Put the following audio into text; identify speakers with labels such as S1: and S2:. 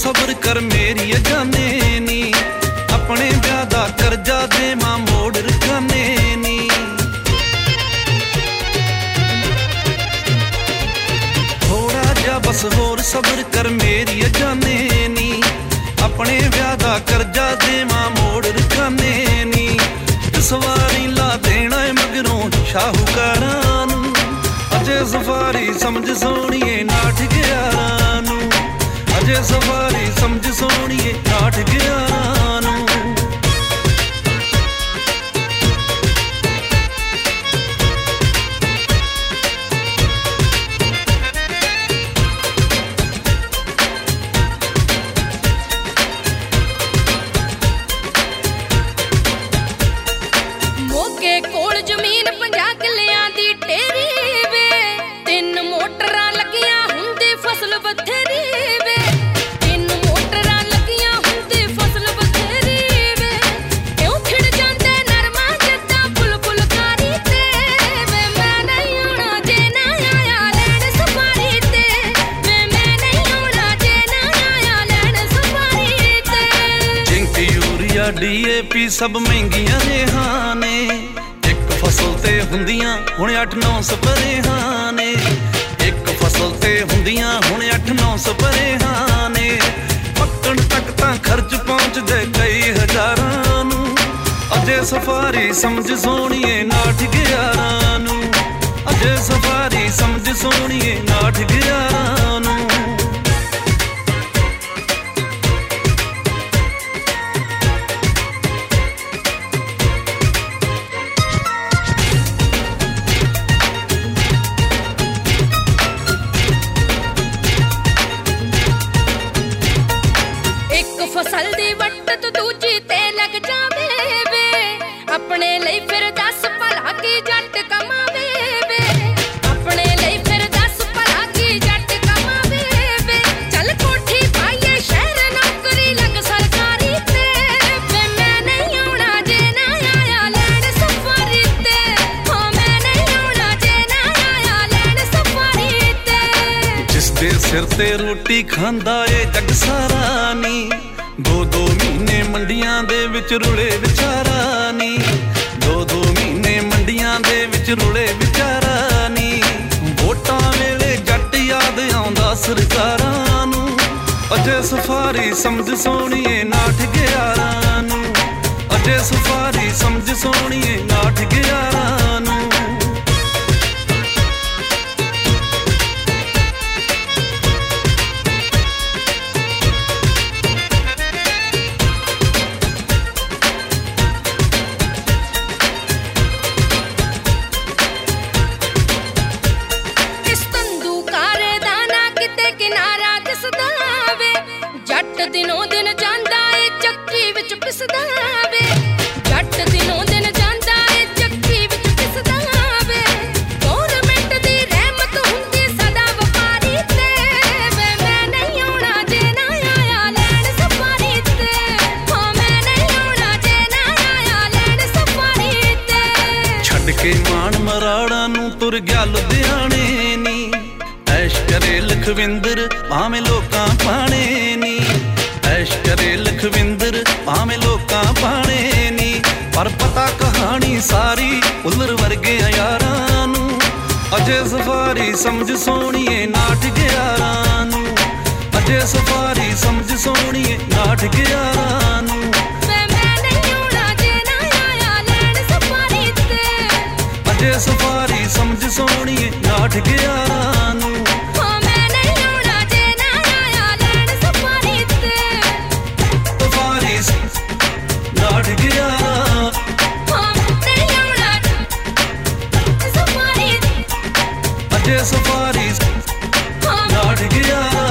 S1: ਸਬਰ ਕਰ ਮੇਰੀ ਜਾਨੇ ਨੀ ਆਪਣੇ ਵਿਆਹ ਦਾ ਕਰਜ਼ਾ ਦੇਵਾਂ ਮੋੜ ਰਖਾਨੇ ਨੀ ਥੋੜਾ ਜਿਹਾ ਬਸ ਹੋਰ ਸਬਰ ਕਰ ਮੇਰੀ ਜਾਨੇ ਨੀ ਆਪਣੇ ਵਿਆਹ ਦਾ ਕਰਜ਼ਾ ਦੇਵਾਂ ਮੋੜ ਰਖਾਨੇ ਨੀ ਇਸ ਵਾਰੀ ਲਾ ਦੇਣਾ ਮਗਰੋਂ ਸ਼ਾਹੂਕਾਰਾਂ ਨੂੰ ਅਜੇ ਸਫਾਰੀ ਸਮਝ ਸੋਹਣੀਏ 911 ਨੂੰ ਅਜੇ ਸਫਾਰੀ ਸਮਝ ਸੋਹਣੀਏ 911 ਨੂੰ
S2: ਮੋਗੇ ਕੋਲ ਜ਼ਮੀਨ 50 ਕਿੱਲਿਆਂ ਦੀ ਢੇਰੀ ਵੇ 3 ਮੋਟਰਾਂ ਲੱਗੀਆਂ ਹੁੰਦੀ ਫਸਲ ਬਥੇਰੀ ਵੇ 3 ਮੋਟਰਾਂ ਲੱਗੀਆਂ ਹੁੰਦੀ ਫਸਲ ਬਥੇਰੀ ਵੇ ਕਿਉਂ ਖਿੜ ਜਾਂਦੇ ਨਰਮਾ ਜਿੱਦਾਂ ਫੁੱਲਕਾਰੀ ਤੇ ਵੇ ਮੈਂ ਨਹੀਂ ਆਉਣਾ ਜੇ ਨਾ ਆਇਆ ਲੈਣ ਸਫਾਰੀ ਤੇ ਵੇ ਮੈਂ ਨਹੀਂ ਆਉਣਾ ਜੇ ਨਾ ਆਇਆ ਲੈਣ ਸਫਾਰੀ ਤੇ
S1: ਜ਼ਿੰਕ ਯੂਰੀਆ DAP ਸਭ ਮਹਿੰਗੀਆਂ ਰੇਹਾਂ ਨੇ ਇੱਕ ਫਸਲ ਤੇ ਹੁੰਦੀਆਂ ਹੁਣ 8-9 ਸਪਰੇਹਾਂ ਨੇ ਇੱਕ ਫਸਲ ਤੇ ਹੁੰਦੀਆਂ ਹੁਣ 8-9 ਸਪਰੇਹਾਂ ਨੇ ਪੱਕਣ ਤੱਕ ਤਾਂ ਖਰਚ ਪਹੁੰਚਦੇ ਕਈ ਹਜ਼ਾਰਾਂ ਨੂੰ ਅਜੇ ਸਫਾਰੀ ਸਮਝ ਸੋਹਣੀਏ 911 ਨੂੰ ਅਜੇ ਸਫਾਰੀ ਸਮਝ ਸੋਹਣੀਏ 911 ਨੂੰ
S2: ਫਸਲ ਦੀ ਵੱਟ ਤੋਂ ਦੂਜੀ ਤੇ ਲੱਗ ਜਾਵੇ ਵੇ ਆਪਣੇ ਲਈ ਫਿਰ ਦੱਸ ਭਲਾ ਕੀ ਜੱਟ ਕਮਾਵੇ ਵੇ ਆਪਣੇ ਲਈ ਫਿਰ ਦੱਸ ਭਲਾ ਕੀ ਜੱਟ ਕਮਾਵੇ ਵੇ ਚੱਲ ਕੋਠੀ ਪਾਈਏ ਸ਼ਹਿਰ ਨੌਕਰੀ ਲੱਗ ਸਰਕਾਰੀ ਤੇ ਵੇ ਮੈਂ ਨਹੀਂ ਆਉਣਾ ਜੇ ਨਾ ਆਇਆ ਲੈਣ ਸਫਾਰੀ ਤੇ ਹੋ ਮੈਂ ਨਹੀਂ ਆਉਣਾ ਜੇ ਨਾ ਆਇਆ ਲੈਣ ਸਫਾਰੀ ਤੇ
S1: ਜਿਸ ਦੇ ਸਿਰ ਤੇ ਰੋਟੀ ਖਾਂਦਾ ਏ ਜੱਗ ਸਾਰਾ ਨੀ 2-2 ਮਹੀਨੇ ਮੰਡੀਆਂ ਦੇ ਵਿੱਚ ਰੁਲੇ ਵਿਚਾਰਾ ਨੀ 2-2 ਮਹੀਨੇ ਮੰਡੀਆਂ ਦੇ ਵਿੱਚ ਰੁਲੇ ਵਿਚਾਰਾ ਨੀ ਵੋਟਾਂ ਵੇਲੇ ਜੱਟ ਯਾਦ ਆਉਂਦਾ ਸਰਕਾਰਾਂ ਨੂੰ ਅਜੇ ਸਫਾਰੀ ਸਮਝ ਸੋਹਣੀਏ 911 ਨੂੰ ਅਜੇ ਸਫਾਰੀ ਸਮਝ ਸੋਹਣੀਏ 911 ਨੂੰ
S2: ਜੱਟ ਦਿਨੋਂ ਦਿਨ ਜਾਂਦਾ ਏ ਚੱਕੀ ਵਿੱਚ ਪਿਸਦਾ ਵੇ ਜੱਟ ਦਿਨੋਂ ਦਿਨ ਜਾਂਦਾ ਏ ਚੱਕੀ ਵਿੱਚ ਪਿਸਦਾ ਵੇ ਗੌਰਮੈਂਟ ਦੀ ਰਹਿਮਤ ਹੁੰਦੀ ਸਦਾ ਵਪਾਰੀ ਤੇ ਵੇ ਮੈਂ ਨਹੀਂ ਆਉਣਾ ਜੇ ਨਾ ਆਇਆ ਲੈਣ ਸਫਾਰੀ ਤੇ ਹੋ ਮੈਂ ਨਹੀਂ ਆਉਣਾ ਜੇ ਨਾ ਆਇਆ ਲੈਣ ਸਫਾਰੀ ਤੇ
S1: ਛੱਡ ਕੇ ਮਾਣ ਮਰਾੜਾ ਨੂੰ ਤੁਰ ਗਿਆ ਲੁਧਿਆਣੇ ਨੀ ਐਸ਼ ਕਰੇ ਲਖਵਿੰਦਰ ਭਾਵੇਂ ਲੋਕਾਂ ਪਾਣੇ ਨੀ ਐਸ਼ ਕਰੇ ਲਖਵਿੰਦਰ ਭਾਵੇਂ ਲੋਕਾਂ ਪਾਣੇ ਨੀ ਪਰ ਪਤਾ ਕਹਾਣੀ ਸਾਰੀ ਉਲਰ ਵਰਗਿਆਂ ਯਾਰਾਂ ਨੂੰ ਅਜੇ ਸਫਾਰੀ ਸਮਝ ਸੋਹਣੀਏ 911 ਨੂੰ ਅਜੇ ਸਫਾਰੀ ਸਮਝ ਸੋਹਣੀਏ 911 ਨੂੰ
S2: ਮੈਂ ਨਹੀਂ ਆਉਣਾ ਜੇ ਨਾ ਆਇਆ ਲੈਣ ਸਫਾਰੀ ਤੇ
S1: ਅਜੇ ਸਫਾਰੀ ਸਮਝ ਸੋਹਣੀਏ 911 ਨੂੰ ਸਫਾਰੀ ਨਾਟ ਗਿਆ